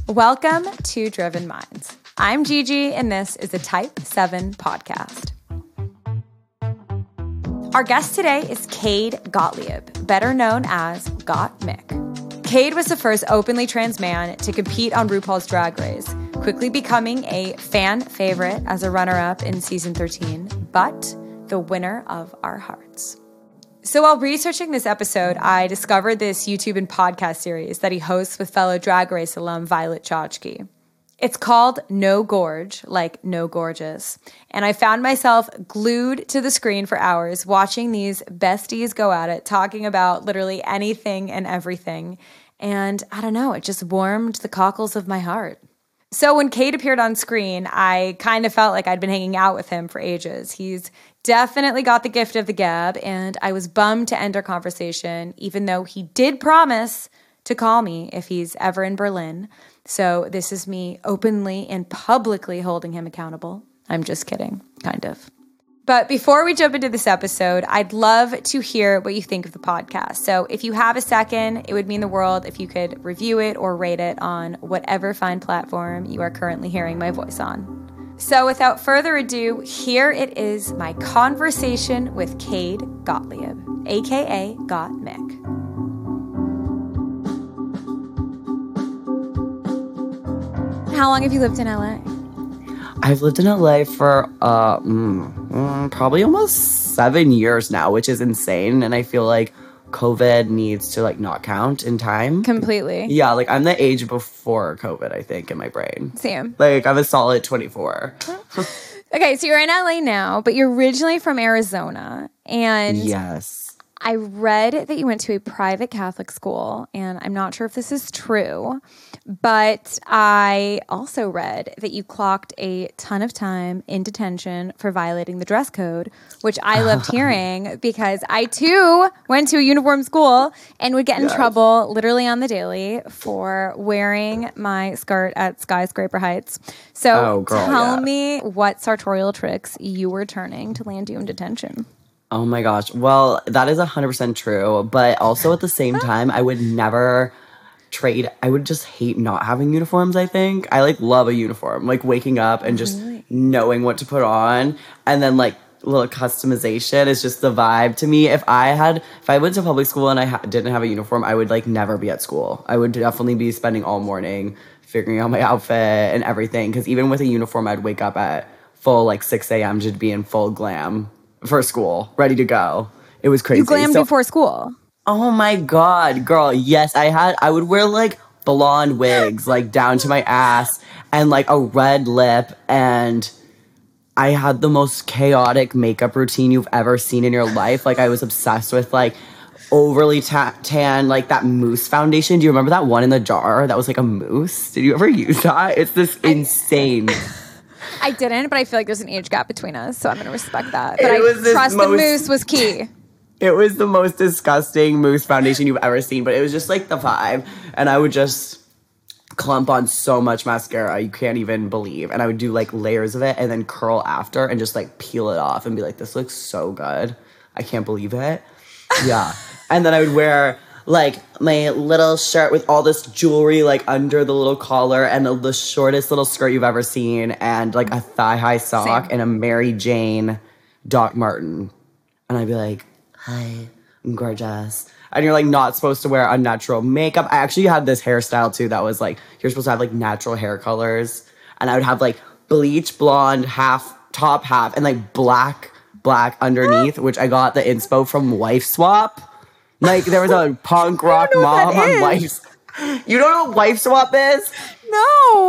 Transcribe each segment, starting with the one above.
Welcome to Driven Minds. I'm Gigi, and this is a Type 7 podcast. Our guest today is Cade Gottlieb, better known as Gottmik. Cade was the first openly trans man to compete on RuPaul's Drag Race, quickly becoming a fan favorite as a runner-up in season 13, but the winner of our hearts. So while researching this episode, I discovered this YouTube and podcast series that he hosts with fellow Drag Race alum Violet Chachki. It's called No Gorge, like No Gorgeous, and I found myself glued to the screen for hours watching these besties go at it, talking about literally anything and everything, and I don't know, it just warmed the cockles of my heart. So when Cade appeared on screen, I kind of felt like I'd been hanging out with him for ages. He's definitely got the gift of the gab, and I was bummed to end our conversation, even though he did promise to call me if he's ever in Berlin. So this is me openly and publicly holding him accountable. I'm just kidding, kind of. But before we jump into this episode, I'd love to hear what you think of the podcast. So if you have a second, it would mean the world if you could review it or rate it on whatever fine platform you are currently hearing my voice on. So without further ado, here it is, my conversation with Cade Gottlieb, aka Gottmik. How long have you lived in LA? I've lived in LA for probably almost 7 years now, which is insane. And I feel like COVID needs to not count in time. Completely. Yeah, I'm the age before COVID, I think, in my brain. Same. I'm a solid 24. Okay, so you're in LA now, but you're originally from Arizona. And yes. I read that you went to a private Catholic school, and I'm not sure if this is true, but I also read that you clocked a ton of time in detention for violating the dress code, which I loved hearing because I too went to a uniform school and would get in trouble literally on the daily for wearing my skirt at Skyscraper Heights. So tell me what sartorial tricks you were turning to land you in detention. Oh my gosh. Well, that is 100% true. But also at the same time, I would never trade. I would just hate not having uniforms, I think. I love a uniform. Waking up and just knowing what to put on. And then little customization is just the vibe to me. If I went to public school and I didn't have a uniform, I would never be at school. I would definitely be spending all morning figuring out my outfit and everything. Because even with a uniform, I'd wake up at full 6 a.m. to be in full glam for school, ready to go. It was crazy. You glammed before school? Oh my God, girl. Yes, I would wear blonde wigs, down to my ass and a red lip. And I had the most chaotic makeup routine you've ever seen in your life. I was obsessed with overly tan, that mousse foundation. Do you remember that one in the jar that was a mousse? Did you ever use that? It's this insane. I didn't, but I feel like there's an age gap between us, so I'm going to respect that. But I trust the mousse was key. It was the most disgusting mousse foundation you've ever seen, but it was just the vibe. And I would just clump on so much mascara you can't even believe. And I would do layers of it and then curl after and just peel it off and be this looks so good. I can't believe it. Yeah. And then I would wear my little shirt with all this jewelry under the little collar and the shortest little skirt you've ever seen and a thigh-high sock and a Mary Jane Doc Marten. And I'd be hi, I'm gorgeous. And you're not supposed to wear unnatural makeup. I actually had this hairstyle too that was you're supposed to have natural hair colors. And I would have bleach blonde half, top half, and black underneath, which I got the inspo from Wife Swap. There was a punk rock mom on Wife. You don't know what Wife Swap is? No.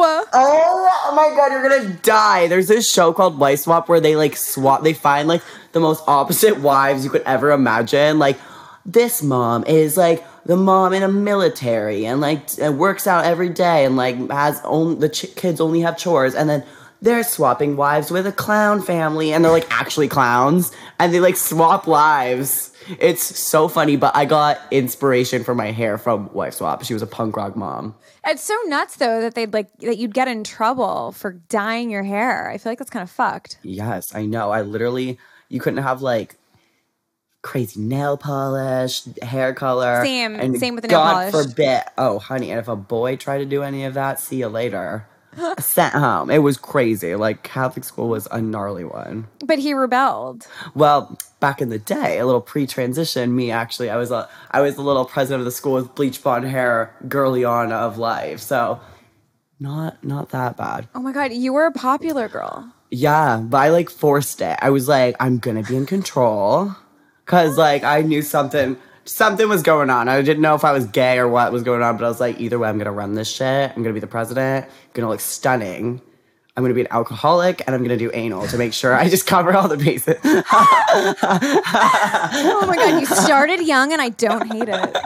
Oh my God, you're gonna die. There's this show called Wife Swap where they swap. They find the most opposite wives you could ever imagine. This mom is the mom in a military and works out every day and has kids only have chores, and then they're swapping wives with a clown family and they're actually clowns and they swap lives. It's so funny, but I got inspiration for my hair from Wife Swap. She was a punk rock mom. It's so nuts though that that you'd get in trouble for dyeing your hair. I feel that's kind of fucked. Yes, I know. You couldn't have crazy nail polish, hair color. Same with the nail God polish. forbid. Oh, honey, and if a boy tried to do any of that, see you later. Sent home. It was crazy. Like, Catholic school was a gnarly one. But he rebelled. Well, back in the day, a little pre-transition, me actually, I was the little president of the school with bleach blonde hair, girliana of life. So, not that bad. Oh my God, you were a popular girl. Yeah, but I like forced it. I was like, I'm gonna be in control, cause like I knew something was going on. I didn't know if I was gay or what was going on, but I was like, either way, I'm gonna run this shit. I'm gonna be the president. I'm gonna look stunning. I'm gonna be an alcoholic, and I'm gonna do anal to make sure I just cover all the bases. Oh my God, you started young, and I don't hate it.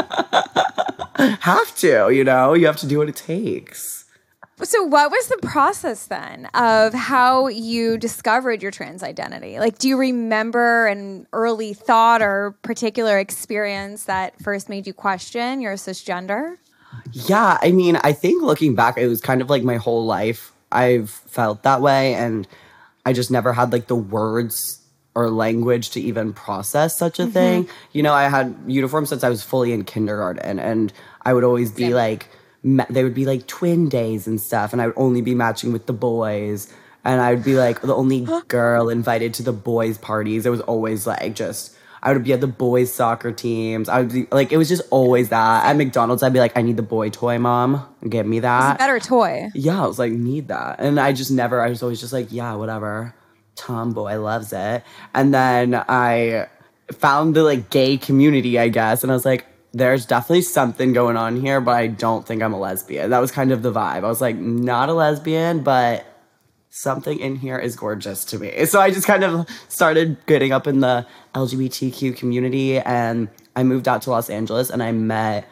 Have to, you know, you have to do what it takes. So what was the process then of how you discovered your trans identity? Like, do you remember an early thought or particular experience that first made you question your cisgender? Yeah, I mean, I think looking back, it was kind of like my whole life I've felt that way, and I just never had like the words or language to even process such a thing. You know, I had uniforms since I was fully in kindergarten, and I would always be like, they would be like twin days and stuff, and I would only be matching with the boys, and I would be like the only girl invited to the boys' parties. It was always like just, I would be at the boys' soccer teams. I would be like, it was just always that. At McDonald's, I'd be like, I need the boy toy, Mom. Give me that. It's a better toy. Yeah, I was like, need that. And I was always just like, yeah, whatever. Tomboy loves it. And then I found the like gay community, I guess, and I was like, there's definitely something going on here, but I don't think I'm a lesbian. That was kind of the vibe. I was like, not a lesbian, but something in here is gorgeous to me. So I just kind of started getting up in the LGBTQ community, and I moved out to Los Angeles, and I met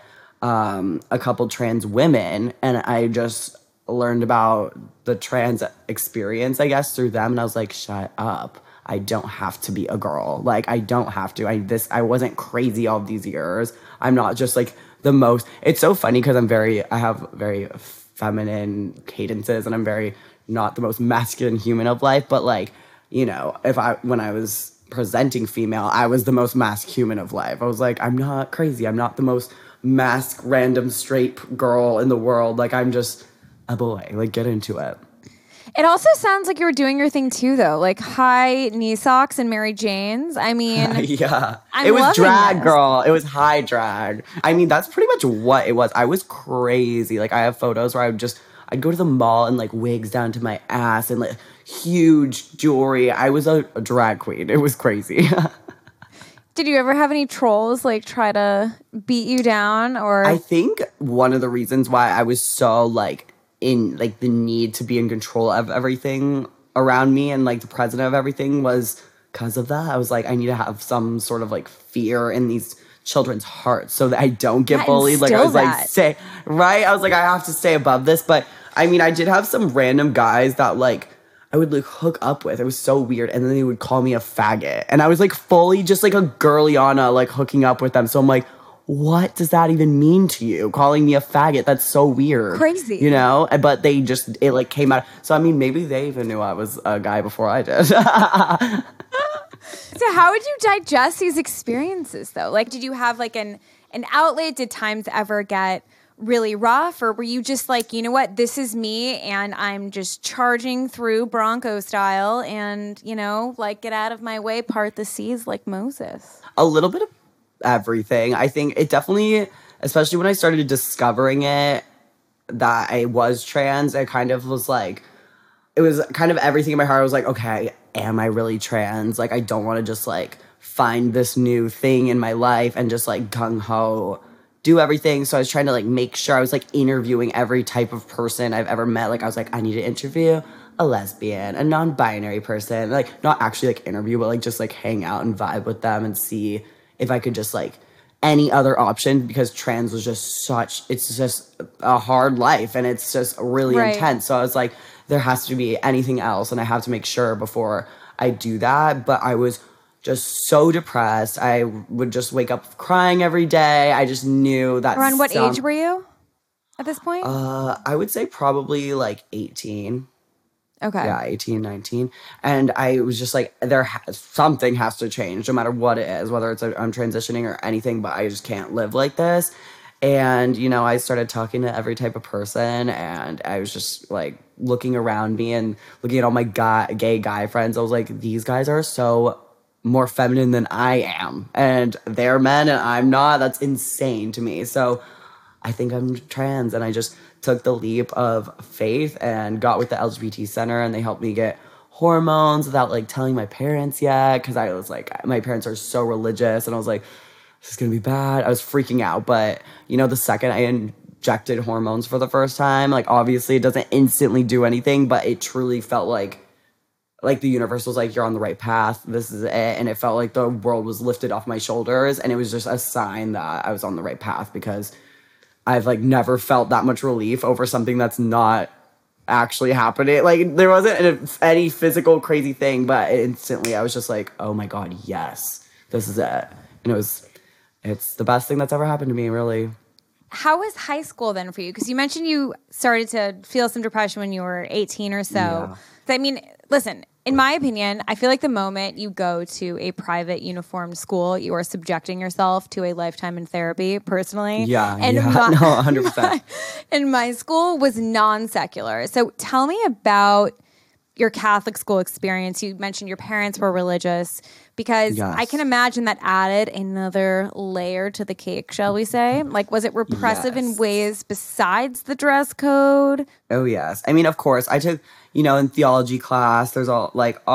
a couple trans women, and I just learned about the trans experience, I guess, through them, and I was like, shut up. I don't have to be a girl. Like, I don't have to. I wasn't crazy all these years. I'm not just like the most. It's so funny because I have very feminine cadences, and I'm very not the most masculine human of life. But like, you know, when I was presenting female, I was the most masc human of life. I was like, I'm not crazy. I'm not the most masc random straight girl in the world. Like, I'm just a boy. Like, get into it. It also sounds like you were doing your thing too, though. Like high knee socks and Mary Janes. I mean, yeah, it was drag, girl. It was high drag. I mean, that's pretty much what it was. I was crazy. Like, I have photos where I'd go to the mall and like wigs down to my ass and like huge jewelry. I was a drag queen. It was crazy. Did you ever have any trolls like try to beat you down? Or I think one of the reasons why I was so like in like the need to be in control of everything around me and like the president of everything was because of that. I was like, I need to have some sort of like fear in these children's hearts so that I don't get bullied. Like, I was like, I was like, I have to stay above this. But I mean, I did have some random guys that like I would like hook up with. It was so weird. And then they would call me a faggot. And I was like fully just like a girliana, like hooking up with them. So I'm like, what does that even mean to you? Calling me a faggot? That's so weird. Crazy. You know? But it like came out. So I mean, maybe they even knew I was a guy before I did. So how would you digest these experiences though? Like, did you have like an outlet? Did times ever get really rough? Or were you just like, you know what, this is me and I'm just charging through Bronco style and, you know, like get out of my way, part the seas like Moses? A little bit of everything. I think it definitely, especially when I started discovering it, that I was trans, it kind of was like, it was kind of everything in my heart. I was like, okay, am I really trans? Like, I don't want to just like find this new thing in my life and just like gung-ho do everything. So I was trying to like make sure I was like interviewing every type of person I've ever met. Like, I was like, I need to interview a lesbian, a non-binary person, like not actually like interview, but like just like hang out and vibe with them and see if I could just like any other option, because trans was just it's just a hard life and it's just really intense. So I was like, there has to be anything else and I have to make sure before I do that. But I was just so depressed. I would just wake up crying every day. I just knew that. Around what age were you at this point? I would say probably like 18. Okay. Yeah, 18, 19. And I was just like, something has to change no matter what it is, whether it's I'm transitioning or anything, but I just can't live like this. And, I started talking to every type of person, and I was just like looking around me and looking at all my gay guy friends. I was like, these guys are so more feminine than I am, and they're men and I'm not. That's insane to me. So I think I'm trans, and I just took the leap of faith and got with the LGBT center, and they helped me get hormones without like telling my parents yet, because I was like, my parents are so religious, and I was like, this is gonna be bad. I was freaking out, but the second I injected hormones for the first time, like obviously it doesn't instantly do anything, but it truly felt like the universe was like, you're on the right path. This is it. And it felt like the world was lifted off my shoulders, and it was just a sign that I was on the right path, because I've like never felt that much relief over something that's not actually happening. Like there wasn't any physical crazy thing, but instantly I was just like, oh my God, yes, this is it. And it's the best thing that's ever happened to me, really. How was high school then for you? Because you mentioned you started to feel some depression when you were 18 or so. Yeah. I mean, listen, in my opinion, I feel like the moment you go to a private uniformed school, you are subjecting yourself to a lifetime in therapy, personally. Yeah, and no, 100%. And my school was non-secular. So tell me about your Catholic school experience. You mentioned your parents were religious, because Yes. I can imagine that added another layer to the cake, shall we say? Like, was it repressive in Yes. ways besides the dress code? Oh, yes. I mean, of course, I took, in theology class, there's all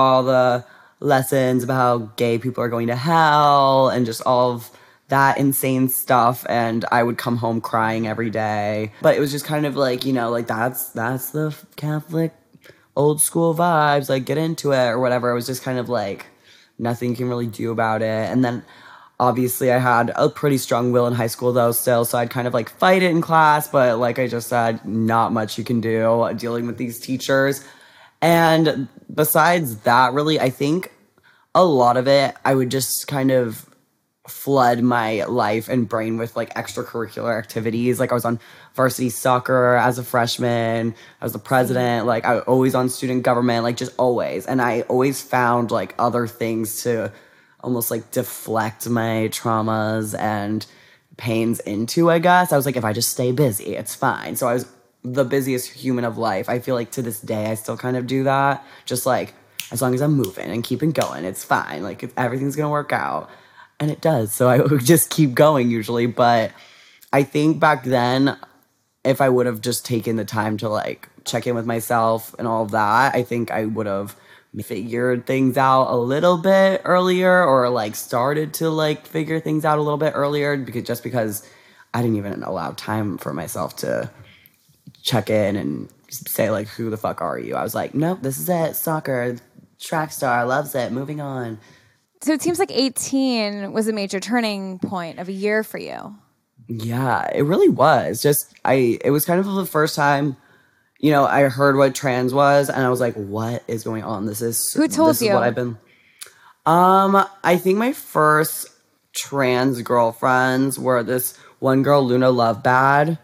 the lessons about how gay people are going to hell and just all of that insane stuff. And I would come home crying every day. But it was just kind of like, that's the Catholic old school vibes, like get into it or whatever. It was just kind of like nothing you can really do about it. And then obviously I had a pretty strong will in high school though still, so I'd kind of like fight it in class, but like I just said, not much you can do dealing with these teachers. And besides that, really, I think a lot of it, I would just kind of flood my life and brain with like extracurricular activities. Like I was on varsity soccer as a freshman. I was the president. Like I was always on student government, like just always. And I always found like other things to almost like deflect my traumas and pains into, I guess. I was like, if I just stay busy, it's fine. So I was the busiest human of life. I feel like to this day, I still kind of do that. Just like, as long as I'm moving and keeping going, it's fine. Like everything's going to work out. And it does. So I would just keep going usually. But I think back then, if I would have just taken the time to like check in with myself and all of that, I think I would have figured things out a little bit earlier, or like started to like figure things out a little bit earlier, because I didn't even allow time for myself to check in and say like, who the fuck are you? I was like, nope, this is it. Soccer, track star, loves it. Moving on. So it seems like 18 was a major turning point of a year for you. Yeah, it really was. It was kind of the first time, I heard what trans was, and I was like, what is going on? Who told this you? Is what I've been. I think my first trans girlfriends were this one girl, Luna Lovebad.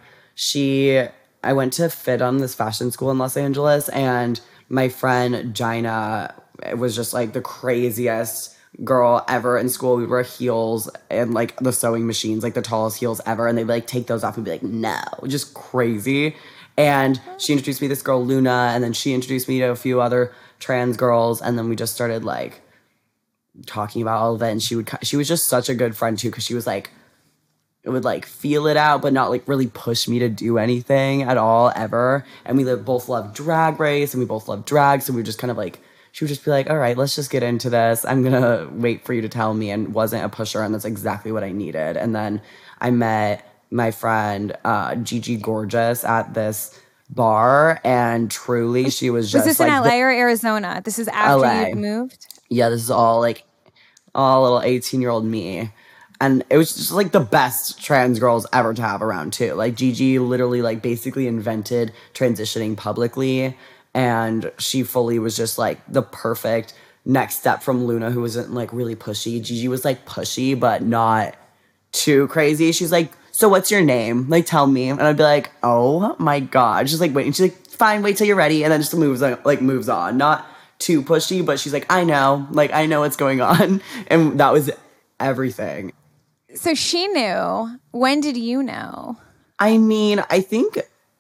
I went to FIDM, this fashion school in Los Angeles, and my friend Gina was just like the craziest girl ever in school. We wear heels and like the sewing machines, like the tallest heels ever, and they'd like take those off and be like, no, just crazy. And she introduced me to this girl Luna, and then she introduced me to a few other trans girls, and then we just started like talking about all of it. And she was just such a good friend too, because she was like, it would like feel it out, but not like really push me to do anything at all ever. And we both loved Drag Race, and we both loved drag, so we were just kind of like, she would just be like, all right, let's just get into this. I'm going to wait for you to tell me, and wasn't a pusher, and that's exactly what I needed. And then I met my friend Gigi Gorgeous at this bar, and truly she was just Was this like... in LA or Arizona? This is after LA. you moved? Yeah, this is all little 18-year-old me. And it was just like the best trans girls ever to have around too. Like Gigi literally like basically invented transitioning publicly. And she fully was just like the perfect next step from Luna, who wasn't like really pushy. Gigi was like pushy, but not too crazy. She's like so what's your name? Like, tell me. And I'd be like, oh my God. She's like, wait. And she's like, fine, wait till you're ready. And then just moves on. Not too pushy, but she's like, I know. Like, I know what's going on. And that was everything. So she knew. When did you know? I mean, I think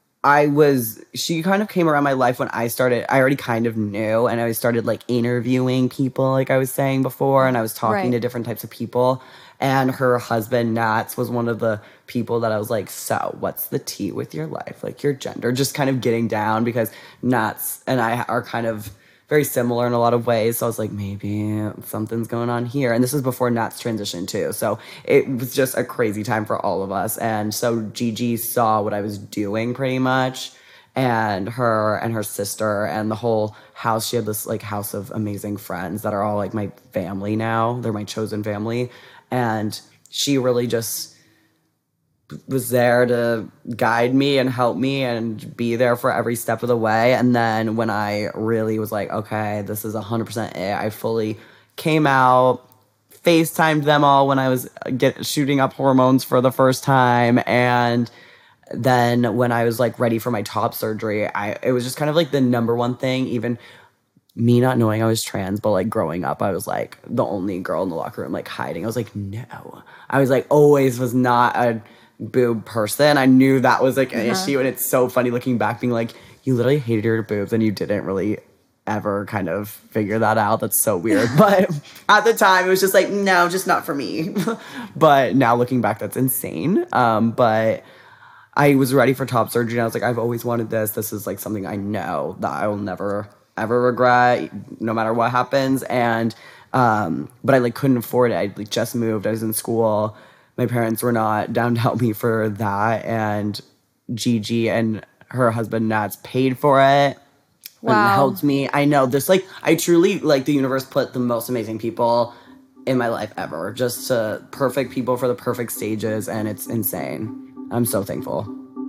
she kind of came around my life when I already kind of knew, and I started like interviewing people, like I was saying before, and I was talking to different types of people. And her husband, Nats, was one of the people that I was like, so what's the tea with your life? Like your gender, just kind of getting down, because Nats and I are kind of very similar in a lot of ways. So I was like, maybe something's going on here. And this is before Nat's transition too. So it was just a crazy time for all of us. And so Gigi saw what I was doing pretty much. And her sister and the whole house, she had this like house of amazing friends that are all like my family now. They're my chosen family. And she really just was there to guide me and help me and be there for every step of the way. And then when I really was like, okay, this is 100% it, I fully came out, FaceTimed them all when I was shooting up hormones for the first time. And then when I was like ready for my top surgery, it was just kind of like the number one thing, even me not knowing I was trans, but like growing up, I was like the only girl in the locker room, like hiding. I was like, no. I was like, always was not a boob person. I knew that was like an issue. And it's so funny looking back, being like, you literally hated your boobs and you didn't really ever kind of figure that out. That's so weird. But at the time, it was just like, no, just not for me. But now looking back, that's insane. But I was ready for top surgery, and I was like, I've always wanted this. This is like something I know that I will never ever regret, no matter what happens. And but I like couldn't afford it. I like just moved. I was in school. My parents were not down to help me for that. And Gigi and her husband Nats paid for it. Wow. And helped me. I know this, like, I truly, like, the universe put the most amazing people in my life ever. Just perfect people for the perfect stages, and it's insane. I'm so thankful.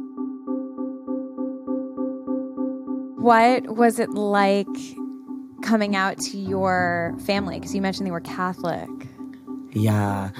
What was it like coming out to your family? Because you mentioned they were Catholic. Yeah.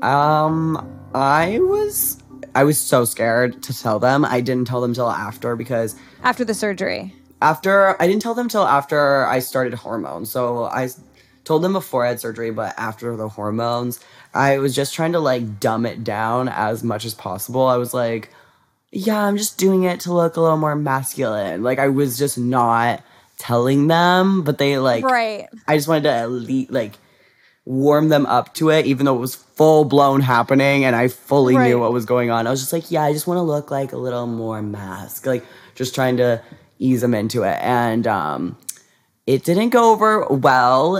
I was so scared to tell them. I didn't tell them till after, because... After the surgery? I didn't tell them till after I started hormones. So I told them before I had surgery, but after the hormones, I was just trying to, like, dumb it down as much as possible. I was like... yeah, I'm just doing it to look a little more masculine. Like, I was just not telling them, but they, like... Right. I just wanted to, warm them up to it, even though it was full-blown happening, and I fully knew what was going on. I was just like, yeah, I just want to look, like, a little more mask. Like, just trying to ease them into it. And it didn't go over well.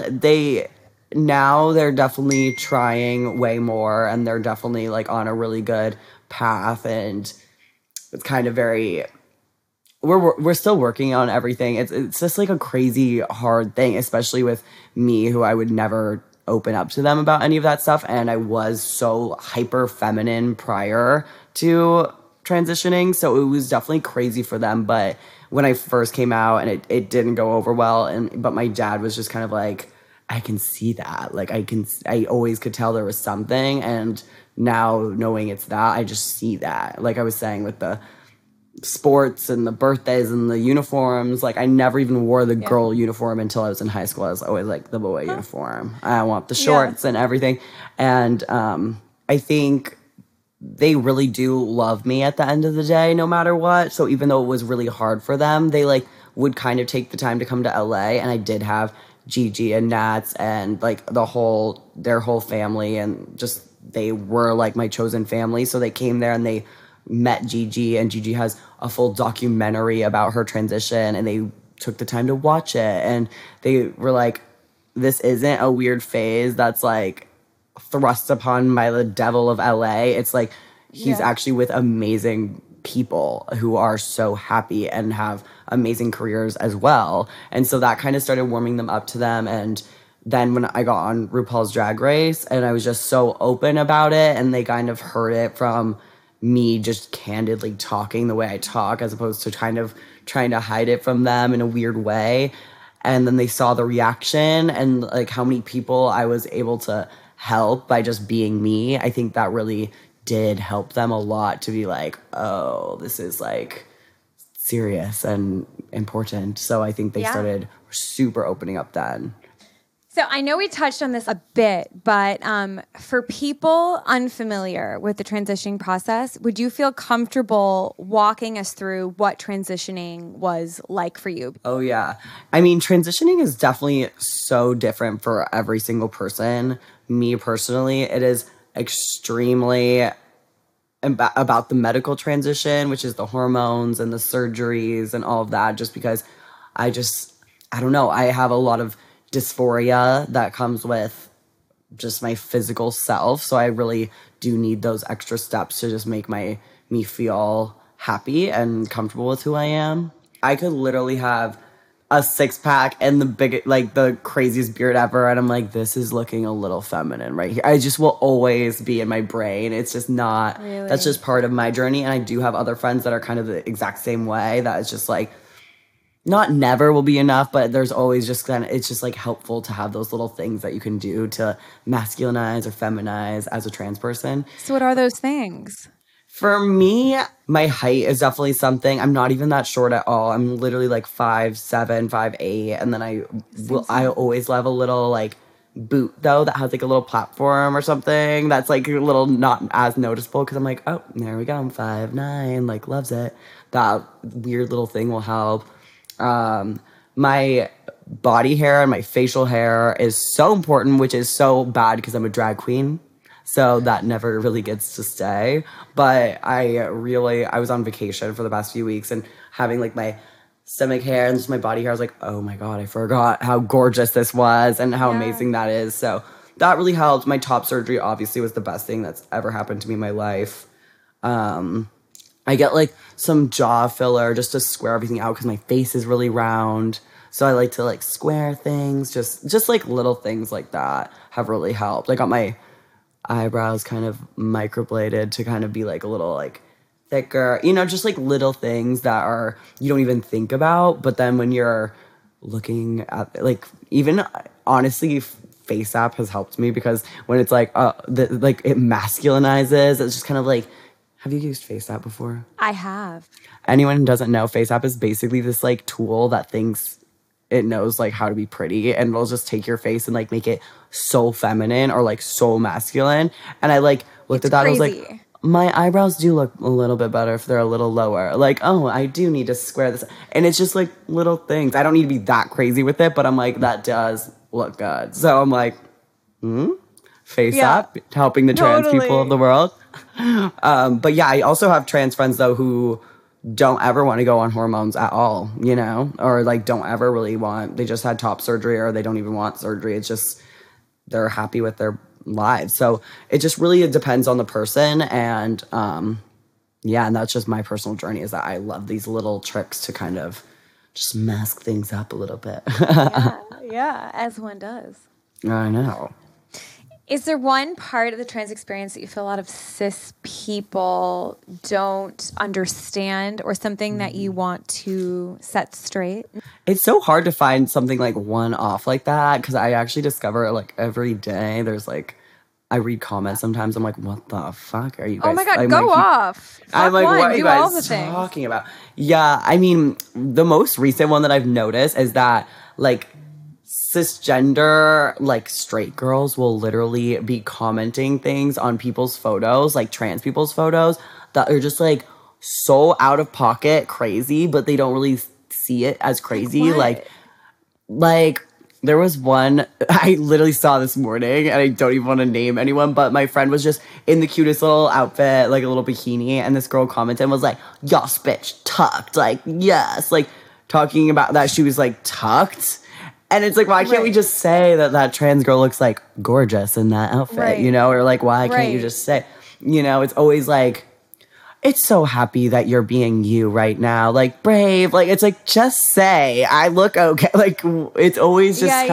Now they're definitely trying way more, and they're definitely, like, on a really good path, and... it's kind of very, we're still working on everything. It's just like a crazy hard thing, especially with me, who I would never open up to them about any of that stuff. And I was so hyper feminine prior to transitioning. So it was definitely crazy for them. But when I first came out, and it didn't go over well, but my dad was just kind of like, I can see that. Like, I always could tell there was something. And now knowing it's that, I just see that. Like I was saying with the sports and the birthdays and the uniforms, like I never even wore the girl uniform until I was in high school. I was always like the boy uniform. I want the shorts and everything. And I think they really do love me at the end of the day, no matter what. So even though it was really hard for them, they like would kind of take the time to come to LA. And I did have Gigi and Nats and like their whole family, and just they were like my chosen family. So they came there and they met Gigi, and Gigi has a full documentary about her transition, and they took the time to watch it, and they were like, this isn't a weird phase that's like thrust upon by the devil of LA. It's like he's actually with amazing people who are so happy and have amazing careers as well. And so that kind of started warming them up to them. And then when I got on RuPaul's Drag Race, and I was just so open about it, and they kind of heard it from me just candidly talking the way I talk, as opposed to kind of trying to hide it from them in a weird way. And then they saw the reaction and like how many people I was able to help by just being me. I think that really did help them a lot to be like, oh, this is like serious and important. So I think they started super opening up then. So I know we touched on this a bit, but for people unfamiliar with the transitioning process, would you feel comfortable walking us through what transitioning was like for you? Oh, yeah. I mean, transitioning is definitely so different for every single person. Me personally, it is extremely about the medical transition, which is the hormones and the surgeries and all of that, just because I don't know, I have a lot of dysphoria that comes with just my physical self. So I really do need those extra steps to just make me feel happy and comfortable with who I am. I could literally have a 6-pack and the craziest beard ever, and I'm like, this is looking a little feminine right here. I just will always be in my brain. It's just not, really? That's just part of my journey. And I do have other friends that are kind of the exact same way, that it's just like, not never will be enough, but there's always just it's just like helpful to have those little things that you can do to masculinize or feminize as a trans person. So what are those things? For me, my height is definitely something. I'm not even that short at all. I'm literally like 5'7", 5'8", and then I always love a little like boot though that has like a little platform or something that's like a little not as noticeable, because I'm like, oh, there we go, I'm 5'9", like loves it. That weird little thing will help. My body hair and my facial hair is so important, which is so bad because I'm a drag queen. So that never really gets to stay. But I was on vacation for the past few weeks, and having like my stomach hair and just my body hair, I was like, oh my God, I forgot how gorgeous this was and how amazing that is. So that really helped. My top surgery obviously was the best thing that's ever happened to me in my life. I get like some jaw filler just to square everything out because my face is really round. So I like to like square things, just like little things like that have really helped. I got my eyebrows kind of microbladed to kind of be like a little like thicker, just like little things that are, you don't even think about. But then when you're looking at like, even honestly, FaceApp has helped me, because when it's like, like it masculinizes, it's just kind of like, have you used FaceApp before? I have. Anyone who doesn't know, FaceApp is basically this like tool that thinks it knows like how to be pretty, and it'll just take your face and like make it so feminine or like so masculine. And I like looked at that, crazy. I was like, my eyebrows do look a little bit better if they're a little lower. Like, oh, I do need to square this. And it's just like little things. I don't need to be that crazy with it, but I'm like, that does look good. So I'm like, FaceApp, helping the trans people of the world. But yeah, I also have trans friends though who don't ever want to go on hormones at all, or like don't ever really they just had top surgery, or they don't even want surgery. It's just, they're happy with their lives. So it just really depends on the person. And and that's just my personal journey, is that I love these little tricks to kind of just mask things up a little bit. yeah, as one does. I know. Is there one part of the trans experience that you feel a lot of cis people don't understand, or something that you want to set straight? It's so hard to find something like one off like that, because I actually discover like every day there's like, I read comments sometimes, I'm like, what the fuck are you guys? Oh my God, go off. I'm like, what are you guys talking about? Yeah, I mean, the most recent one that I've noticed is that like cisgender, like straight girls will literally be commenting things on people's photos, like trans people's photos, that are just like so out of pocket crazy, but they don't really see it as crazy. Like there was one I literally saw this morning, and I don't even want to name anyone, but my friend was just in the cutest little outfit, like a little bikini, and this girl commented and was like, "Yas, bitch, tucked." Like, yes, like talking about that she was like tucked. And it's like, why can't we just say that trans girl looks like gorgeous in that outfit, Or like, why can't you just say, it's always like, it's so happy that you're being you right now. Like, brave. Like, it's like, just say, I look okay. Like, it's always just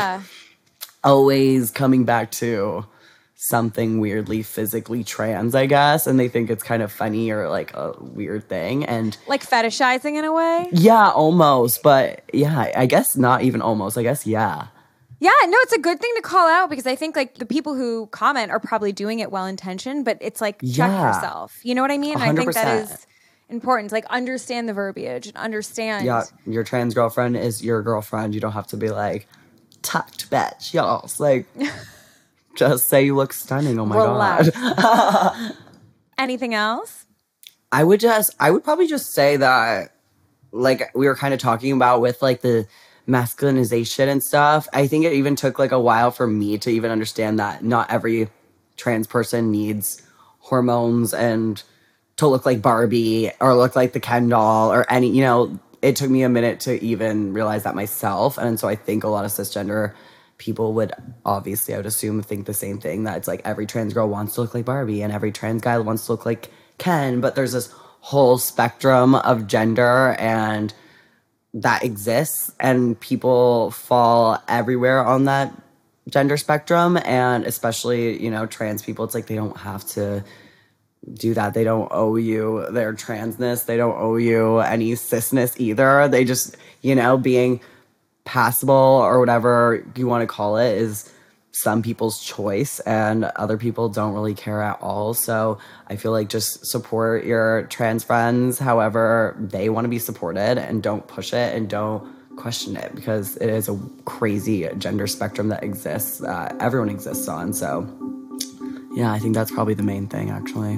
always coming back to something weirdly physically trans, I guess. And they think it's kind of funny or like a weird thing. And like fetishizing in a way? Yeah, almost. But yeah, I guess not even almost. I guess, yeah. Yeah, no, it's a good thing to call out because I think like the people who comment are probably doing it well intentioned, but it's like check Yeah, yourself. You know what I mean? I think that 100%. is important. Like understand the verbiage and Yeah, understand. your trans girlfriend is your girlfriend. You don't have to be like, tucked bitch, y'all. It's like, just say you look stunning. Oh my Relax. God. Anything else? I would probably just say that, like we were kind of talking about with like the masculinization and stuff. I think it even took like a while for me to even understand that not every trans person needs hormones and to look like Barbie or look like the Ken doll or any, it took me a minute to even realize that myself. And so I think a lot of cisgender people would obviously, I would assume, think the same thing, that it's like every trans girl wants to look like Barbie and every trans guy wants to look like Ken, but there's this whole spectrum of gender and that exists and people fall everywhere on that gender spectrum. And especially, trans people, it's like they don't have to do that. They don't owe you their transness. They don't owe you any cisness either. They just, being passable or whatever you want to call it is some people's choice and other people don't really care at all. So I feel like just support your trans friends however they want to be supported and don't push it and don't question it because it is a crazy gender spectrum that exists, everyone exists on. So yeah, I think that's probably the main thing actually.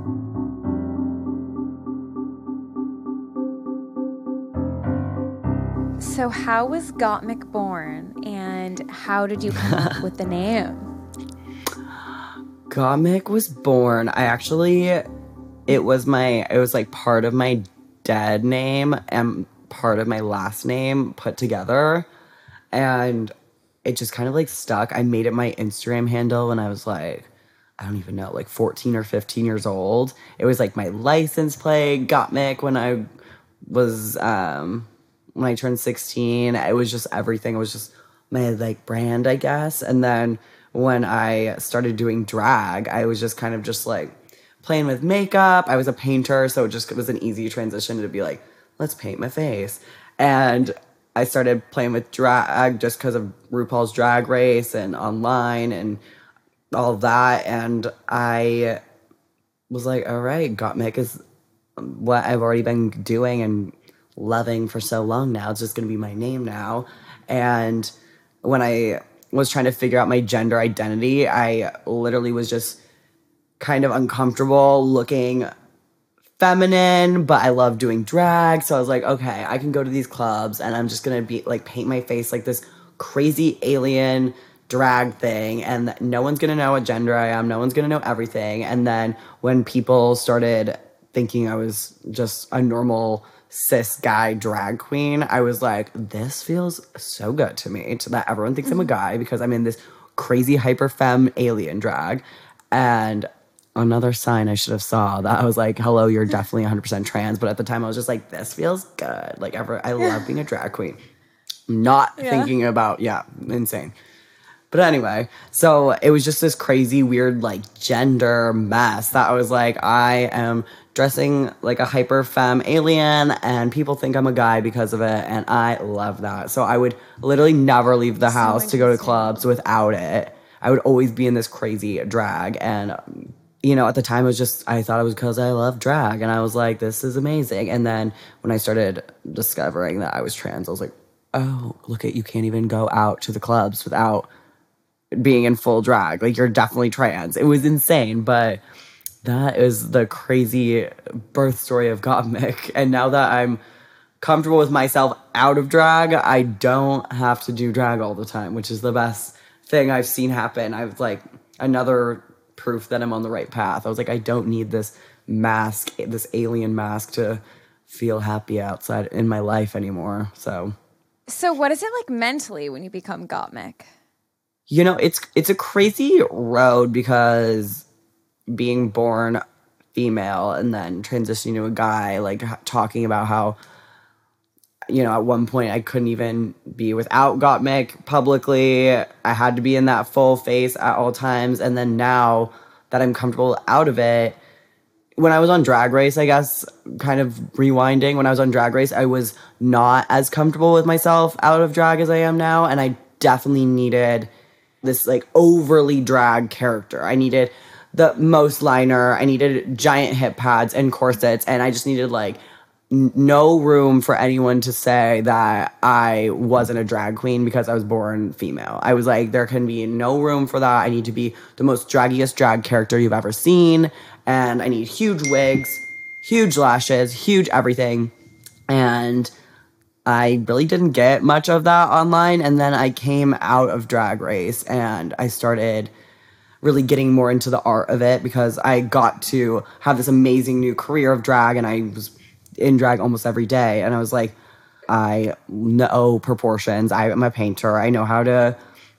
So how was Gottmik born and how did you come up with the name? Gottmik was born. It was like part of my dead name and part of my last name put together. And it just kind of like stuck. I made it my Instagram handle when I was like, I don't even know, like 14 or 15 years old. It was like my license plate, Gottmik, when I turned 16. It was just everything. It was just my like brand, I guess. And then when I started doing drag, I was just kind of just like playing with makeup. I was a painter, so it was an easy transition to be like, let's paint my face. And I started playing with drag just because of RuPaul's Drag Race and online and all that. And I was like, all right, Gottmik is what I've already been doing and loving for so long now. It's just going to be my name now. And when I was trying to figure out my gender identity, I literally was just kind of uncomfortable looking feminine, but I love doing drag. So I was like, okay, I can go to these clubs and I'm just going to be like paint my face like this crazy alien drag thing and no one's going to know what gender I am. No one's going to know everything. And then when people started thinking I was just a normal cis guy drag queen, I was like, this feels so good to me that everyone thinks I'm a guy because I'm in this crazy hyper femme alien drag. And another sign I should have saw that I was like, hello, you're definitely 100% trans. But at the time I was just like, this feels good. Like I love being a drag queen. Not thinking about, insane. But anyway, so it was just this crazy, weird, like, gender mess that I was like, I am dressing like a hyper femme alien, and people think I'm a guy because of it, and I love that. So I would literally never leave the house to go to clubs without it. I would always be in this crazy drag, and, at the time, I thought it was because I love drag, and I was like, this is amazing. And then when I started discovering that I was trans, I was like, oh, look you can't even go out to the clubs without being in full drag. Like, you're definitely trans. It was insane, but that is the crazy birth story of Gottmik. And now that I'm comfortable with myself out of drag, I don't have to do drag all the time, which is the best thing I've seen happen. I was like, another proof that I'm on the right path. I was like, I don't need this mask, this alien mask to feel happy outside in my life anymore. So what is it like mentally when you become Gottmik? It's a crazy road because being born female and then transitioning to a guy, like talking about how, at one point I couldn't even be without Gottmik publicly. I had to be in that full face at all times. And then now that I'm comfortable out of it, when I was on Drag Race, I guess, kind of rewinding, when I was on Drag Race, I was not as comfortable with myself out of drag as I am now. And I definitely needed this like overly drag character. I needed the most liner. I needed giant hip pads and corsets, and I just needed like no room for anyone to say that I wasn't a drag queen because I was born female. I was like, there can be no room for that. I need to be the most draggiest drag character you've ever seen, and I need huge wigs, huge lashes, huge everything. And I really didn't get much of that online. And then I came out of Drag Race and I started really getting more into the art of it because I got to have this amazing new career of drag, and I was in drag almost every day. And I was like, I know proportions. I'm a painter. I know how to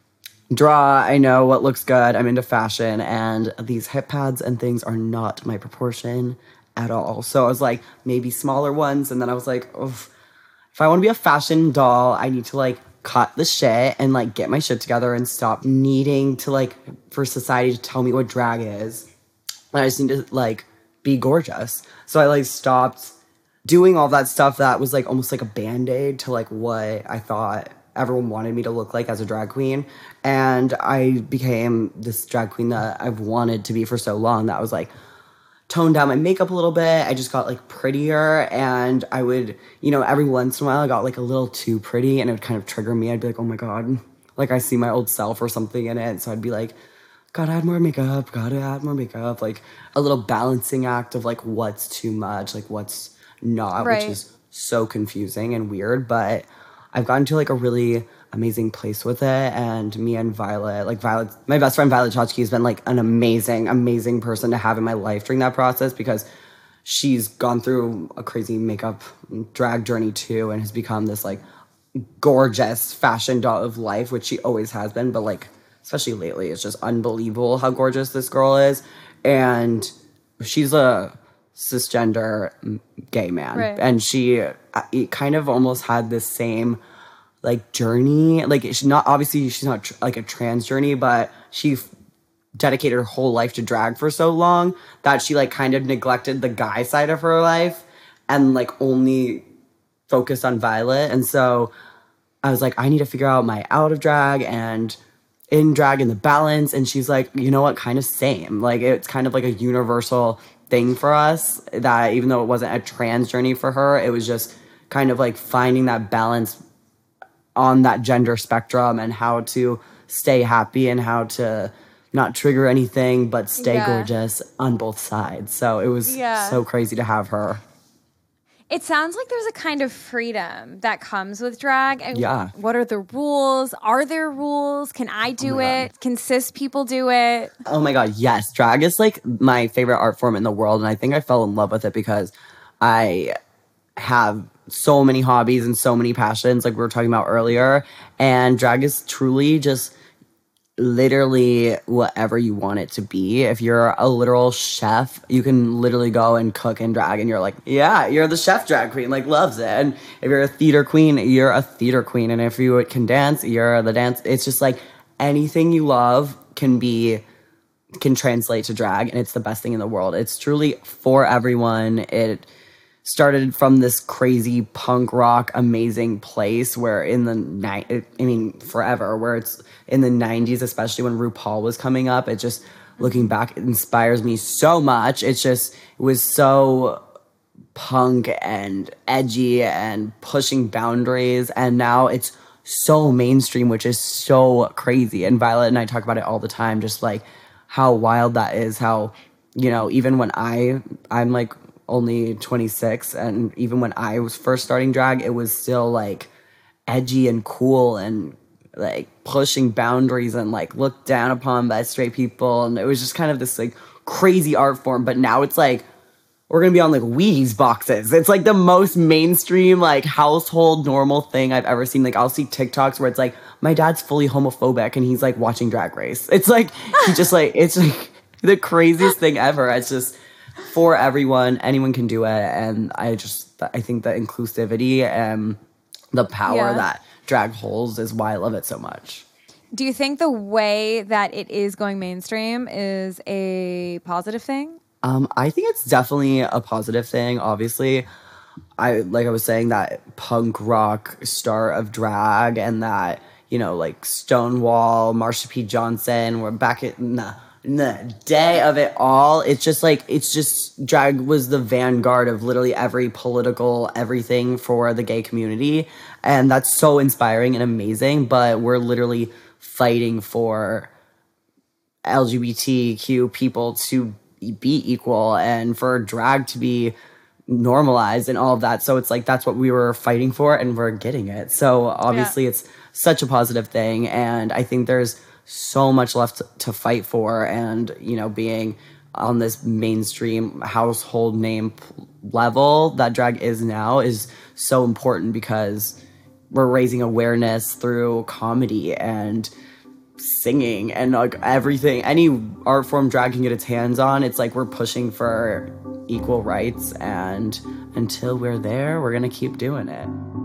draw. I know what looks good. I'm into fashion, and these hip pads and things are not my proportion at all. So I was like, maybe smaller ones. And then I was like, if I want to be a fashion doll, I need to like cut the shit and like get my shit together and stop needing to like for society to tell me what drag is. And I just need to like be gorgeous. So I like stopped doing all that stuff that was like almost like a band-aid to like what I thought everyone wanted me to look like as a drag queen. And I became this drag queen that I've wanted to be for so long, that I was like, toned down my makeup a little bit. I just got like prettier, and I would, every once in a while I got like a little too pretty, and it would kind of trigger me. I'd be like, oh my God, like I see my old self or something in it. So I'd be like, gotta add more makeup, like a little balancing act of like what's too much, like what's not, right. Which is so confusing and weird. But I've gotten to like a really amazing place with it. And me and Violet, my best friend Violet Chachki has been like an amazing, amazing person to have in my life during that process, because she's gone through a crazy makeup drag journey too, and has become this like gorgeous fashion doll of life, which she always has been, but like especially lately, it's just unbelievable how gorgeous this girl is. And she's a cisgender gay man, right. And she kind of almost had this same like journey. Like she's not like a trans journey, but she dedicated her whole life to drag for so long that she like kind of neglected the guy side of her life and like only focused on Violet. And so I was like, I need to figure out my out of drag and in drag and the balance. And she's like, you know what, kind of same. Like it's kind of like a universal thing for us, that even though it wasn't a trans journey for her, it was just kind of like finding that balance on that gender spectrum and how to stay happy and how to not trigger anything but stay gorgeous on both sides. So it was so crazy to have her. It sounds like there's a kind of freedom that comes with drag. And yeah. What are the rules? Are there rules? Can I do it? Can cis people do it? Oh my God, yes. Drag is like my favorite art form in the world. And I think I fell in love with it because I have so many hobbies and so many passions, like we were talking about earlier. And drag is truly just literally whatever you want it to be. If you're a literal chef, you can literally go and cook and drag, and you're like, yeah, you're the chef drag queen, like loves it. And if you're a theater queen, you're a theater queen. And if you can dance, you're the dance. It's just like anything you love can translate to drag, and it's the best thing in the world. It's truly for everyone. It started from this crazy punk rock amazing place where in the forever, where it's in the 90s, especially when RuPaul was coming up. It just, looking back, it inspires me so much. It was so punk and edgy and pushing boundaries, and now it's so mainstream, which is so crazy. And Violet and I talk about it all the time, just like how wild that is, how, even when I'm like only 26, and even when I was first starting drag, it was still like edgy and cool and like pushing boundaries and like looked down upon by straight people, and it was just kind of this like crazy art form. But now it's like we're gonna be on like Wheaties boxes. It's like the most mainstream like household normal thing I've ever seen. Like I'll see TikToks where it's like my dad's fully homophobic and he's like watching Drag Race. It's like he just like, it's like the craziest thing ever. It's just for everyone, anyone can do it. And I think the inclusivity and the power that drag holds is why I love it so much. Do you think the way that it is going mainstream is a positive thing? I think it's definitely a positive thing. Obviously, I was saying, that punk rock start of drag, and that, like Stonewall, Marsha P. Johnson. We're back in the day of it all. It's just drag was the vanguard of literally every political everything for the gay community. And that's so inspiring and amazing. But we're literally fighting for LGBTQ people to be equal and for drag to be normalized and all of that. So it's like that's what we were fighting for, and we're getting it. So obviously it's such a positive thing, and I think there's so much left to fight for. And being on this mainstream household name level that drag is now is so important, because we're raising awareness through comedy and singing and like everything, any art form drag can get its hands on. It's like we're pushing for equal rights, and until we're there, we're gonna keep doing it.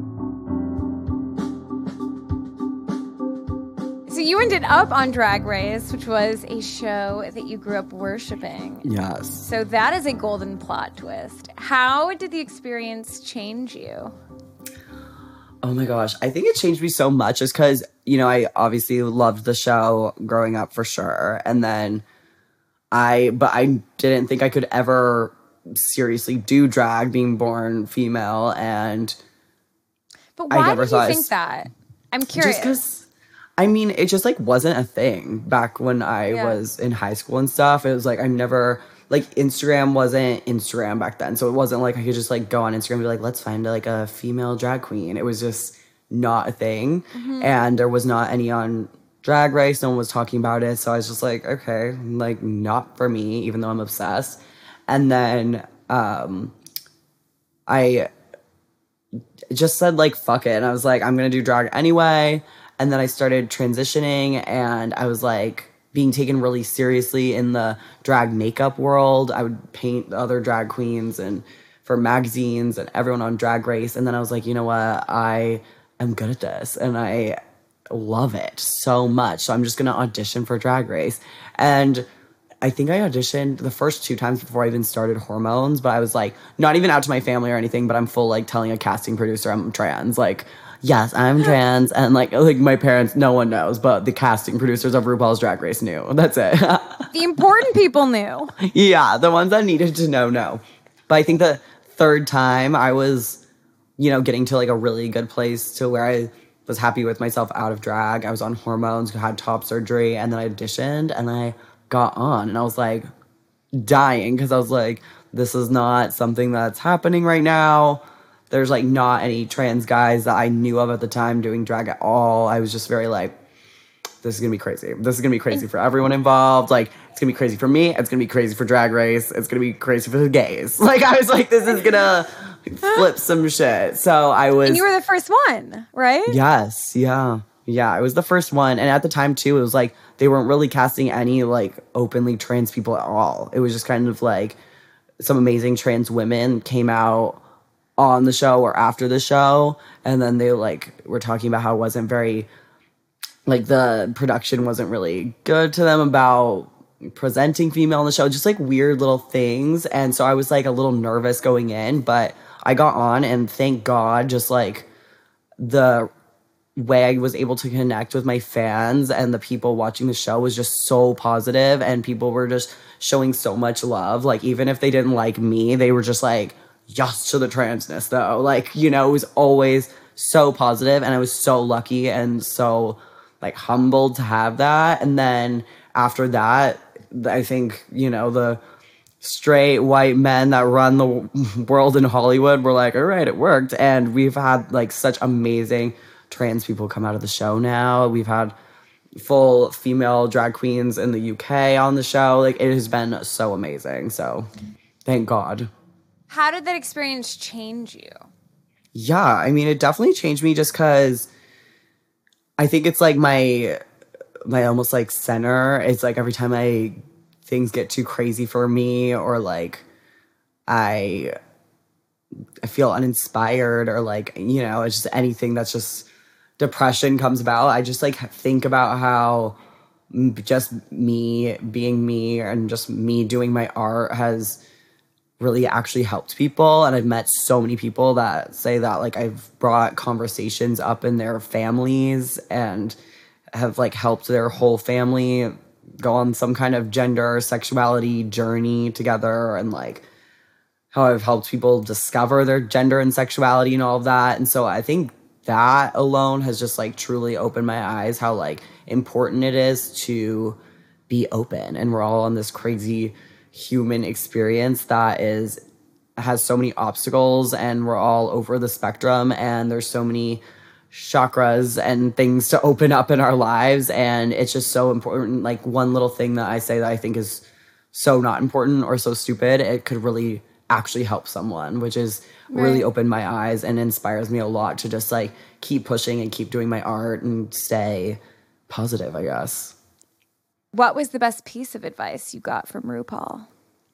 So you ended up on Drag Race, which was a show that you grew up worshiping. Yes. So that is a golden plot twist. How did the experience change you? Oh my gosh, I think it changed me so much just because, I obviously loved the show growing up for sure. And then I didn't think I could ever seriously do drag, being born female. But why did you think that? I'm curious. Just because, it just wasn't a thing back when I was in high school and stuff. It was I'm never... Instagram wasn't Instagram back then. So it wasn't I could just go on Instagram and be let's find a female drag queen. It was just not a thing. Mm-hmm. And there was not any on Drag Race. No one was talking about it. So I was just okay, not for me, even though I'm obsessed. And then I just said fuck it. And I was I'm going to do drag anyway. And then I started transitioning, and I was being taken really seriously in the drag makeup world. I would paint other drag queens and for magazines and everyone on Drag Race. And then I was you know what? I am good at this and I love it so much. So I'm just going to audition for Drag Race. And I think I auditioned the first 2 times before I even started Hormones, but I was not even out to my family or anything, but I'm full telling a casting producer I'm trans. Yes, I'm trans, and my parents, no one knows, but the casting producers of RuPaul's Drag Race knew. That's it. The important people knew. Yeah, the ones that needed to know. But I think the 3rd time I was, getting to a really good place to where I was happy with myself out of drag. I was on hormones, had top surgery, and then I auditioned, and I got on, and I was dying because I was this is not something that's happening right now. There's not any trans guys that I knew of at the time doing drag at all. I was just very this is gonna be crazy. This is gonna be crazy for everyone involved. It's gonna be crazy for me. It's gonna be crazy for Drag Race. It's gonna be crazy for the gays. I was this is gonna flip some shit. So I was. And you were the first one, right? Yes. Yeah. Yeah. I was the first one. And at the time too, it was they weren't really casting any openly trans people at all. It was just kind of some amazing trans women came out on the show or after the show, and then they were talking about how it wasn't very the production wasn't really good to them about presenting female on the show, just weird little things. And so I was a little nervous going in, but I got on, and thank God, just the way I was able to connect with my fans and the people watching the show was just so positive, and people were just showing so much love. Even if they didn't like me, they were just yes to the transness though. It was always so positive, and I was so lucky and so humbled to have that. And then after that, I think, the straight white men that run the world in Hollywood were all right, it worked. And we've had such amazing trans people come out of the show now. We've had full female drag queens in the UK on the show. It has been so amazing. So thank God. How did that experience change you? Yeah, it definitely changed me just because I think it's my almost center. It's every time things get too crazy for me, or I feel uninspired, or it's just anything that's just depression comes about. I just think about how just me being me and just me doing my art has really actually helped people. And I've met so many people that say that like I've brought conversations up in their families and have like helped their whole family go on some kind of gender sexuality journey together, and like how I've helped people discover their gender and sexuality and all of that. And so I think that alone has just like truly opened my eyes how like important it is to be open. And we're all on this crazy human experience that has so many obstacles, and we're all over the spectrum, and there's so many chakras and things to open up in our lives, and it's just so important. Like one little thing that I say that I think is so not important or so stupid, it could really actually help someone, which is really opened my eyes and inspires me a lot to just like keep pushing and keep doing my art and stay positive, I guess. What was the best piece of advice you got from RuPaul?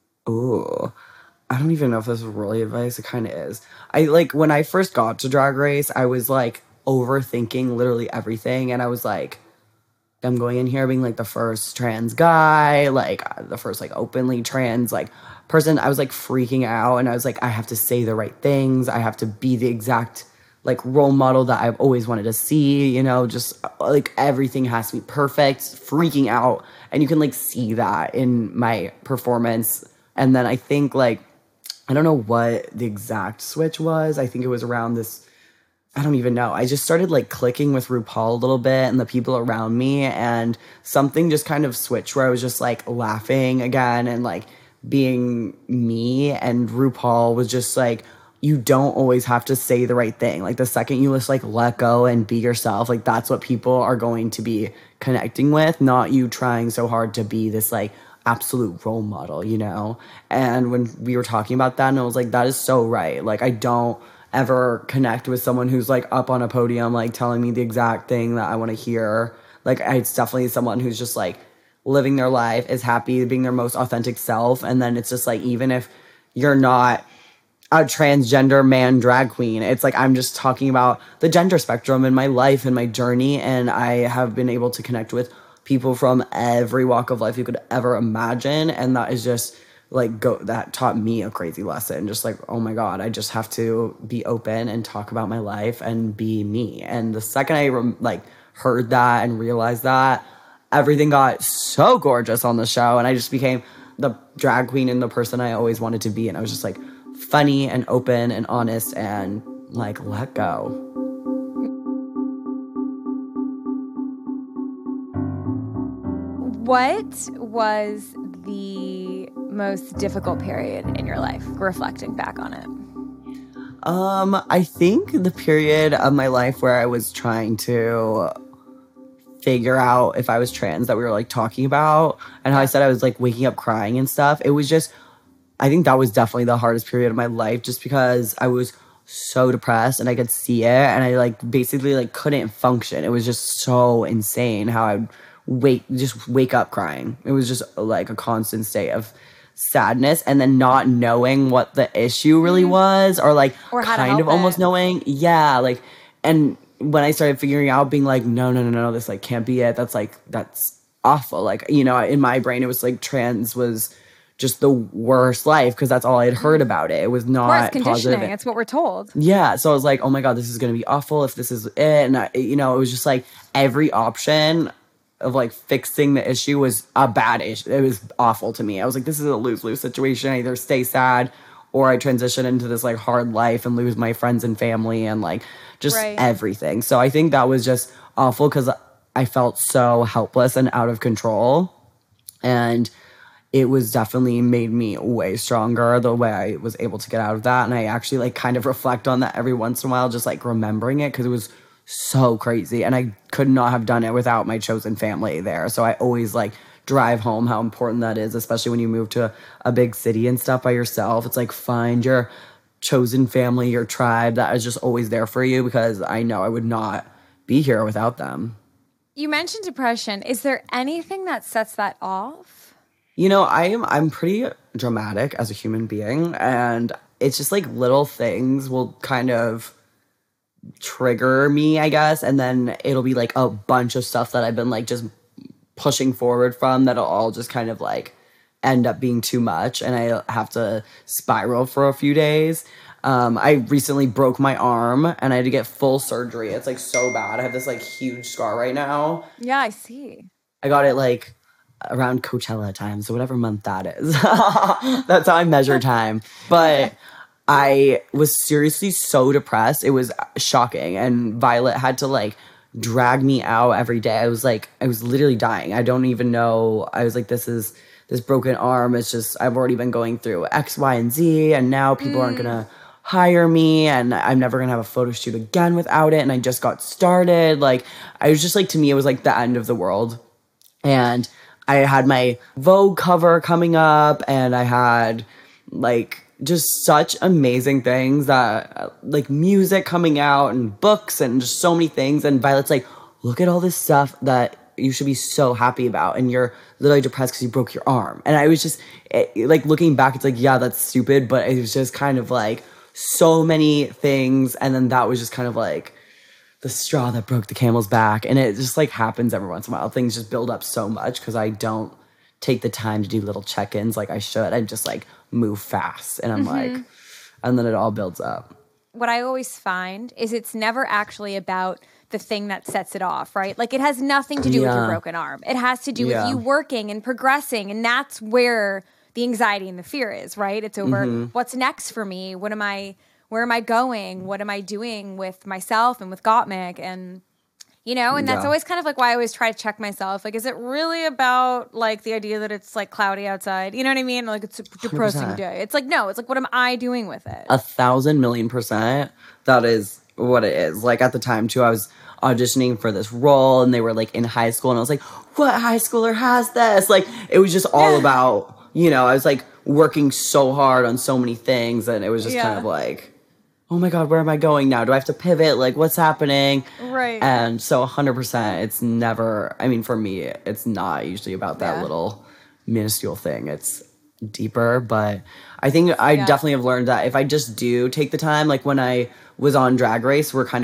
Ooh, I don't even know if this is really advice. It kind of is. I like when I first got to Drag Race, I was like overthinking literally everything. And I was like, I'm going in here being like the first trans guy, like the first like openly trans like person. I was like freaking out, and I was like, I have to say the right things. I have to be the exact like role model that I've always wanted to see, you know, just like everything has to be perfect, freaking out. And you can like see that in my performance. And then I think like, I don't know what the exact switch was. I think it was around this, I don't even know. I just started like clicking with RuPaul a little bit and the people around me, and something just kind of switched where I was just like laughing again and like being me. And RuPaul was just like, you don't always have to say the right thing. Like the second you just like let go and be yourself, like that's what people are going to be connecting with, not you trying so hard to be this like absolute role model, you know? And when we were talking about that, and I was like, that is so right. Like I don't ever connect with someone who's like up on a podium, like telling me the exact thing that I want to hear. Like it's definitely someone who's just like living their life, is happy, being their most authentic self. And then it's just like, even if you're not a transgender man drag queen, it's like I'm just talking about the gender spectrum in my life and my journey, and I have been able to connect with people from every walk of life you could ever imagine, and that is just like that taught me a crazy lesson. Just like, oh my god, I just have to be open and talk about my life and be me. And the second I heard that and realized that, everything got so gorgeous on the show, and I just became the drag queen and the person I always wanted to be. And I was just like funny and open and honest and like let go. What was the most difficult period in your life, reflecting back on it? I think the period of my life where I was trying to figure out if I was trans, that we were like talking about, and how I said I was like waking up crying and stuff. It was just, I think that was definitely the hardest period of my life, just because I was so depressed and I could see it, and I like basically like couldn't function. It was just so insane how I'd wake up crying. It was just like a constant state of sadness, and then not knowing what the issue really was, or like or kind of almost knowing. Yeah, like, and when I started figuring out, being like, no, this like can't be it. That's awful. Like, you know, in my brain, it was like trans was just the worst life, because that's all I had heard about it. It was not conditioning. positive. It's what we're told. Yeah, so I was like, oh my god, this is gonna be awful if this is it. And it was just like every option of like fixing the issue was a bad issue. It was awful to me. I was like, this is a lose-lose situation. I either stay sad or I transition into this like hard life and lose my friends and family and like just everything. So I think that was just awful, because I felt so helpless and out of control. And it was definitely made me way stronger the way I was able to get out of that. And I actually like kind of reflect on that every once in a while, just like remembering it, because it was so crazy. And I could not have done it without my chosen family there. So I always like drive home how important that is, especially when you move to a big city and stuff by yourself. It's like, find your chosen family, your tribe that is just always there for you, because I know I would not be here without them. You mentioned depression. Is there anything that sets that off? You know, I'm pretty dramatic as a human being, and it's just like little things will kind of trigger me, I guess, and then it'll be like a bunch of stuff that I've been like just pushing forward from that'll all just kind of like end up being too much and I have to spiral for a few days. I recently broke my arm and I had to get full surgery. It's like so bad. I have this like huge scar right now. Yeah, I see. I got it like around Coachella time, so whatever month that is. That's how I measure time. But I was seriously so depressed. It was shocking. And Violet had to like drag me out every day. I was literally dying. I don't even know. I was like, this broken arm. It's just, I've already been going through X, Y, and Z. And now people aren't going to hire me. And I'm never going to have a photo shoot again without it. And I just got started. Like, I was just like, to me, it was like the end of the world. And I had my Vogue cover coming up, and I had like just such amazing things that like music coming out and books and just so many things. And Violet's like, look at all this stuff that you should be so happy about, and you're literally depressed because you broke your arm. And I was just like, looking back, it's like, yeah, that's stupid, but it was just kind of like so many things. And then that was just kind of like the straw that broke the camel's back. And it just like happens every once in a while. Things just build up so much because I don't take the time to do little check-ins like I should. I just like move fast, and I'm like, and then it all builds up. What I always find is it's never actually about the thing that sets it off, right? Like it has nothing to do with your broken arm. It has to do with you working and progressing. And that's where the anxiety and the fear is, right? It's over what's next for me? Where am I going? What am I doing with myself and with Gottmik? And, you know, and that's always kind of like why I always try to check myself. Like, is it really about like the idea that it's like cloudy outside? You know what I mean? Like it's a depressing 100%. day. It's like, no, it's like, what am I doing with it? 1,000,000,000%. That is what it is. Like at the time too, I was auditioning for this role and they were like in high school and I was like, what high schooler has this? Like it was just all about, you know, I was like working so hard on so many things and it was just kind of like, oh my God, where am I going now? Do I have to pivot? Like, what's happening? Right. And so 100%, it's never, I mean, for me, it's not usually about that little minuscule thing. It's deeper, but I think I definitely have learned that if I just do take the time, like when I was on Drag Race, we're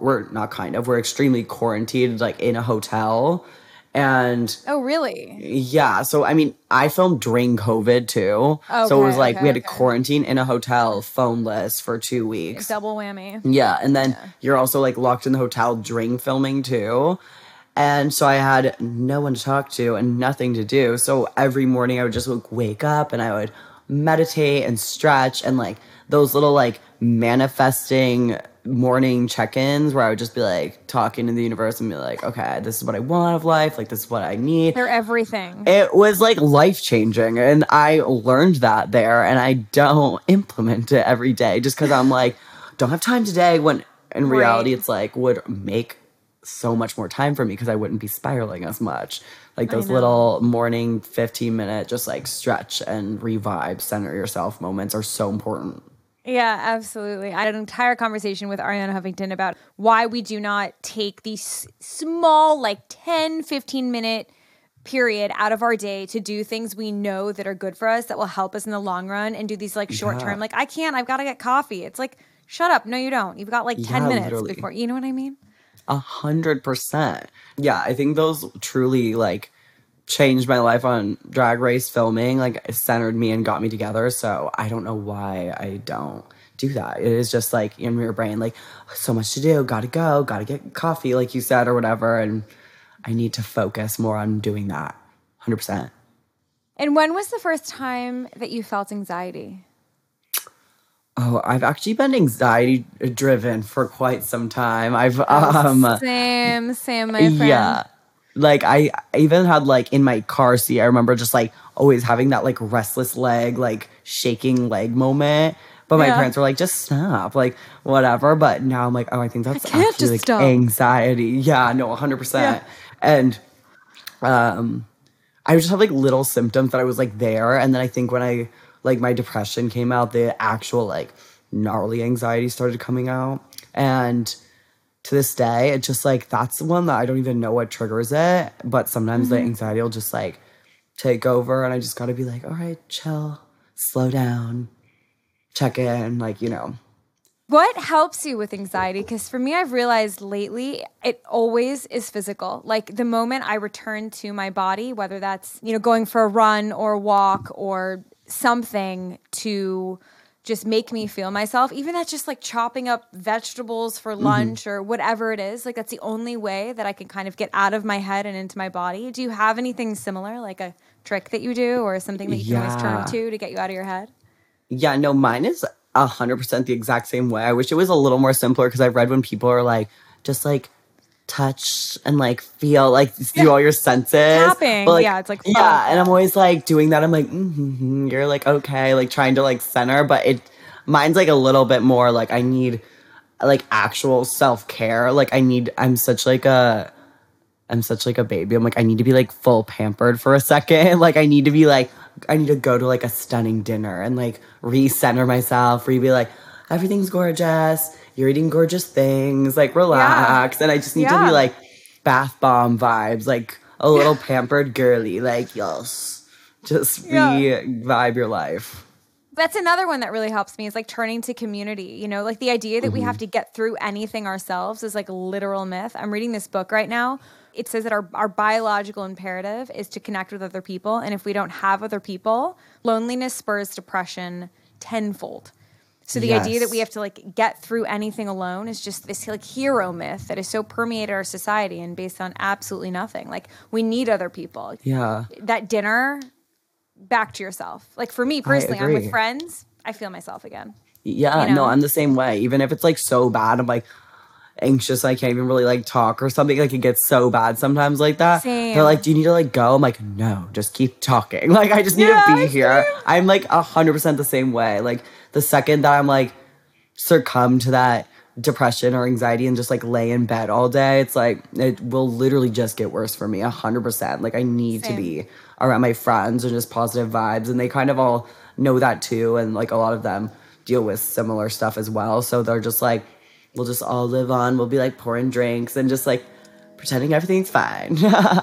extremely quarantined, like in a hotel. And oh, really? Yeah. So, I mean, I filmed during COVID too. Okay, so it was like we had to quarantine in a hotel, phoneless for 2 weeks. Double whammy. Yeah. And then you're also like locked in the hotel during filming too. And so I had no one to talk to and nothing to do. So every morning I would just like wake up and I would meditate and stretch and like those little like manifesting morning check-ins where I would just be like talking to the universe and be like, okay, this is what I want of life, like this is what I need. They're everything. It was like life-changing and I learned that there and I don't implement it every day just because I'm like, don't have time today, when in reality it's like would make so much more time for me because I wouldn't be spiraling as much. Like those little morning 15-minute just like stretch and revive, center yourself moments are so important. Yeah, absolutely. I had an entire conversation with Ariana Huffington about why we do not take these small, like 10, 15-minute period out of our day to do things we know that are good for us, that will help us in the long run, and do these like short term, like I've got to get coffee. It's like, shut up. No, you don't. You've got like 10 minutes literally. Before, you know what I mean? 100%. Yeah, I think those truly like changed my life on Drag Race filming, like it centered me and got me together. So I don't know why I don't do that. It is just like in your brain, like so much to do, gotta go, gotta get coffee, like you said, or whatever. And I need to focus more on doing that. 100%. And when was the first time that you felt anxiety? Oh, I've actually been anxiety driven for quite some time. Same, my friend. Yeah. Like I even had like in my car seat, I remember just like always having that like restless leg, like shaking leg moment. But my parents were like, just stop, like whatever. But now I'm like, oh, I think that's actually like stop. Anxiety. Yeah, no, 100%. Yeah. And I would just have like little symptoms that I was like there. And then I think when I like my depression came out, the actual like gnarly anxiety started coming out. And to this day, it's just like, that's the one that I don't even know what triggers it. But sometimes the anxiety will just like take over and I just gotta be like, all right, chill, slow down, check in, like, you know. What helps you with anxiety? Because for me, I've realized lately it always is physical. Like the moment I return to my body, whether that's, going for a run or a walk or something to just make me feel myself, even that's just like chopping up vegetables for lunch or whatever it is, like that's the only way that I can kind of get out of my head and into my body. Do you have anything similar, like a trick that you do or something that you can always turn to get you out of your head? Yeah, no, mine is 100% the exact same way. I wish it was a little more simpler because I've read when people are like, just like touch and like feel like through all your senses. Tapping. But, like, yeah, it's like fun. Yeah, and I'm always like doing that. I'm like, you're like, okay, like trying to like center. But mine's like a little bit more like I need like actual self-care. Like I'm such like a baby. I'm like, I need to be like full pampered for a second. Like I need to go to like a stunning dinner and like recenter myself, where you be like, everything's gorgeous, you're eating gorgeous things, like relax. Yeah. And I just need to be like bath bomb vibes, like a little pampered girly, like yes, just vibe your life. That's another one that really helps me is like turning to community, like the idea that we have to get through anything ourselves is like a literal myth. I'm reading this book right now. It says that our biological imperative is to connect with other people. And if we don't have other people, loneliness spurs depression tenfold. So the idea that we have to like get through anything alone is just this like hero myth that is so permeated our society and based on absolutely nothing. Like we need other people. Yeah. That dinner, back to yourself. Like for me personally, I'm with friends, I feel myself again. Yeah, no, I'm the same way. Even if it's like so bad, I'm like anxious, I can't even really like talk or something. Like it gets so bad sometimes like that. Same. They're like, do you need to like go? I'm like, no, just keep talking. Like I just need to be here. I'm like 100% the same way. Like the second that I'm like succumb to that depression or anxiety and just like lay in bed all day, it's like it will literally just get worse for me 100%. Like I need to be around my friends and just positive vibes, and they kind of all know that too, and like a lot of them deal with similar stuff as well, so they're just like, we'll just all live on, we'll be like pouring drinks and just like pretending everything's fine.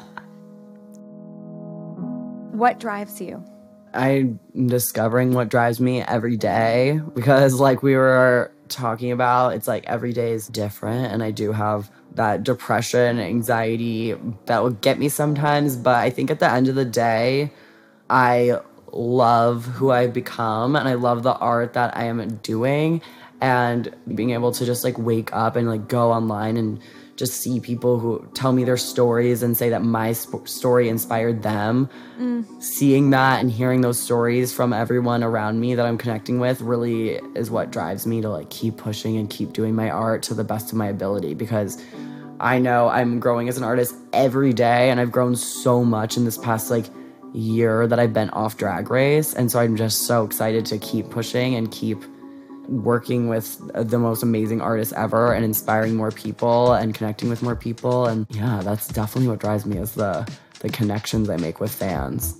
What drives you? I'm discovering what drives me every day, because like we were talking about, it's like every day is different, and I do have that depression, anxiety that will get me sometimes, but I think at the end of the day, I love who I've become and I love the art that I am doing, and being able to just like wake up and like go online and just see people who tell me their stories and say that my story inspired them. Seeing that and hearing those stories from everyone around me that I'm connecting with really is what drives me to like keep pushing and keep doing my art to the best of my ability, because I know I'm growing as an artist every day, and I've grown so much in this past like year that I've been off Drag Race, and so I'm just so excited to keep pushing and keep working with the most amazing artists ever and inspiring more people and connecting with more people. And yeah, that's definitely what drives me, is the connections I make with fans.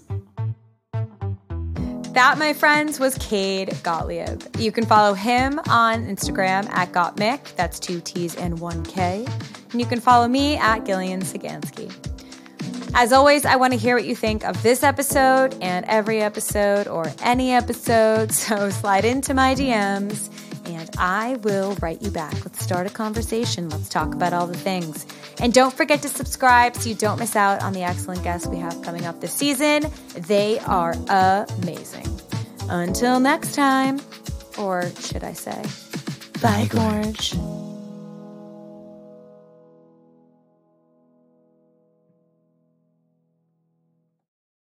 That, my friends, was Cade Gottlieb. You can follow him on Instagram at GotMick. That's 2 T's and 1 K. And you can follow me at Gillian Sagansky. As always, I want to hear what you think of this episode and every episode or any episode. So slide into my DMs and I will write you back. Let's start a conversation. Let's talk about all the things. And don't forget to subscribe so you don't miss out on the excellent guests we have coming up this season. They are amazing. Until next time, or should I say, bye, Gorge.